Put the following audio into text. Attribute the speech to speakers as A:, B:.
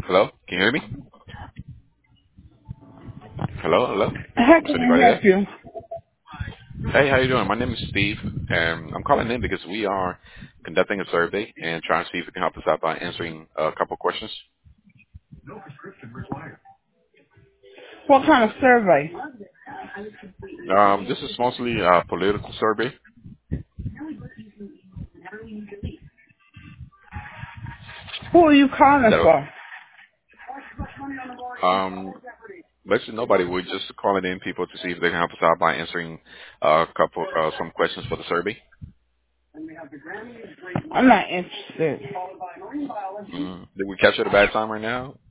A: Hello? Can you hear me? Hello? Hello?
B: How
A: Is
B: can I
A: anybody
B: help
A: there?
B: you?
A: Hey, how you doing? My name is Steve, and I'm calling in because we are conducting a survey and trying to see if you can help us out by answering a couple questions.
B: What kind of survey?
A: This is mostly a political survey.
B: Who are you calling
A: That
B: for?
A: basically nobody. We're just calling in people to see if they can help us out by answering some questions for the survey.
B: I'm not interested.
A: Did we catch you at a bad time right now?